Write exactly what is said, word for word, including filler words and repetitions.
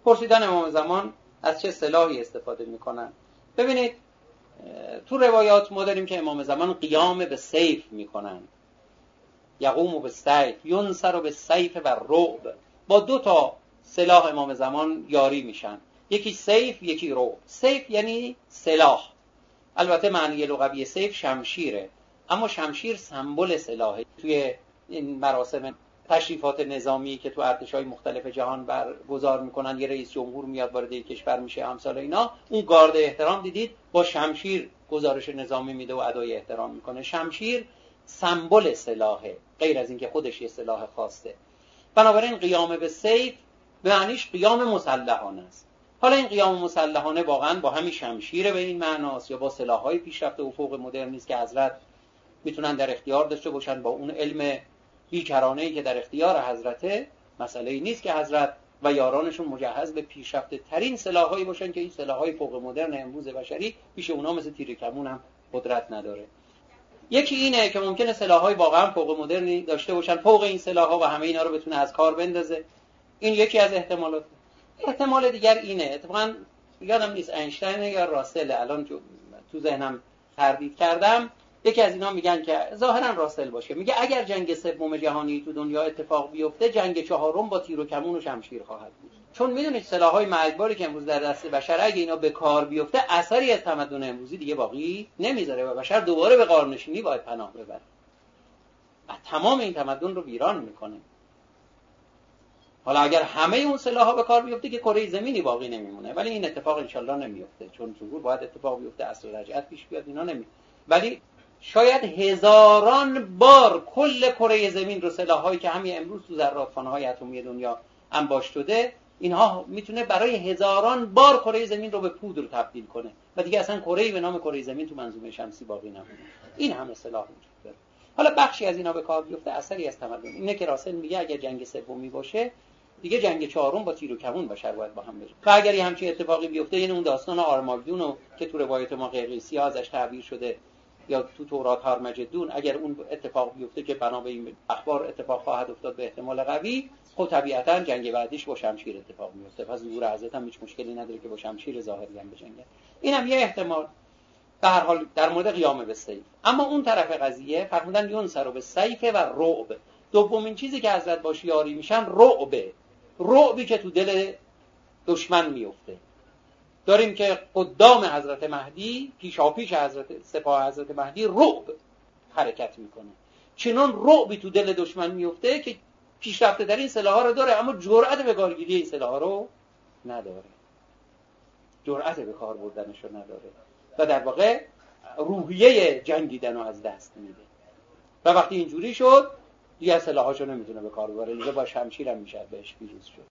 پرسیدن امام زمان از چه سلاحی استفاده میکنن. ببینید تو روایات ما داریم که امام زمان قیام به سیف میکنن، یقوم به سیف، ینصر به سیف و رعب. با دو تا سلاح امام زمان یاری میشن، یکی سیف یکی رعب. سیف یعنی سلاح، البته معنی لغوی سیف شمشیره، اما شمشیر سمبل سلاحه. توی این مراسم تشریفات نظامی که تو ارتش‌های مختلف جهان برگزار میکنن، یه رئیس جمهور میاد وارد یک کشور میشه، امثال اینا، اون گارد احترام دیدید با شمشیر گزارش نظامی میده و ادای احترام میکنه. شمشیر سمبل سلاحه، غیر از اینکه خودش یه سلاح خاصه. بنابراین قیام به سیف به معنیش قیام مسلحانه است. حالا این قیام مسلحانه واقعا با همین شمشیر به این معناست یا با سلاح‌های پیشرفته و فوق مدرن نیست که حضرت میتونن در اختیار داشته باشن، با اون علم بیکرانه‌ای که در اختیار حضرته. مسئله‌ای نیست که حضرت و یارانشون مجهز به پیشرفته ترین سلاح‌هایی باشن که این سلاح‌های فوق مدرن امروز بشری پیش اونها مثل تیر کمون هم قدرت نداره. یکی اینه که ممکنه سلاح‌های واقعا فوق مدرنی داشته باشن، فوق این سلاح‌ها و همه اینا رو بتونه از کار بندازه. این یکی از احتمالات. احتمال دیگر اینه، اتفاقا یادم نیست اینشتین یا راسل، الان تو ذهنم تردید کردم، یکی از اینا میگن که ظاهرا راسل باشه، میگه اگر جنگ سوم جهانی تو دنیا اتفاق بیفته، جنگ چهارم با تیر و کمون و شمشیر خواهد بود. چون میدونید سلاح‌های مرگباری که امروز در دست بشر اگه اینا به کار بیفته، اثری از تمدن امروزی دیگه باقی نمیذاره و بشر دوباره به غارنشینی باید پناه ببره و تمام این تمدن رو ویران میکنه. حالا اگر همه اون سلاح‌ها به کار بیفته که کره زمینی باقی نمیمونه، ولی این اتفاق انشالله نمیفته، چون ظهور باید اتفاق بیفته، اصل رجعت پیش بیاد، اینا نمی. ولی شاید هزاران بار کل کره زمین رو سلاح‌هایی که همین امروز تو ذراتخانه‌های اتمی دنیا انباشت شده، اینها میتونه برای هزاران بار کره زمین رو به پودر تبدیل کنه و دیگه اصلا کره‌ای به نام کره زمین تو منظومه شمسی باقی نمونه. این همه سلاح وجود داره. حالا بخشی از اینا به کار بیفته، اثری از تمدن. اینه که راسل میگه اگر جنگ سومی باشه، دیگه جنگ چهارم با تیر و کمون بشر باید با هم بره. و اگر یه همچین اتفاقی بیفته، یعنی اون داستان آرماگدون که تو روایت ما قیقیسی ازش تعبیر شده یا تو تورات هارمجدون، اگر اون اتفاق بیفته که بنا به این اخبار اتفاق خواهد افتاد به احتمال قوی، خب طبیعتاً جنگ بعدیش با شمشیر اتفاق میفته. پس ظهور حضرت هم هیچ مشکلی نداره که با شمشیر ظاهری هم بجنگه. اینم یه احتمال. به هر حال در مورد قیام به سیف. اما اون طرف قضیه فرمودن ینصر به سیف و رعب. دومین چیزی که حضرت باش یاری میشن رعبه. رعبی که تو دل دشمن میفته. داریم که قدام حضرت مهدی، پیشاپیش حضرت سپاه حضرت مهدی رعب حرکت میکنه. چنان رعبی تو دل دشمن میفته که پیشرفته در این سلاح‌ها رو داره، اما جرأت به کارگیری این سلاح‌ها رو نداره. جرأت به کار بردنش رو نداره و در واقع روحیه جنگیدن رو از دست میده. و وقتی اینجوری شد، دیگه سلاحاشو نمیتونه به کار ببره، دیگه با شمشیر هم میشه بهش پیروز شد.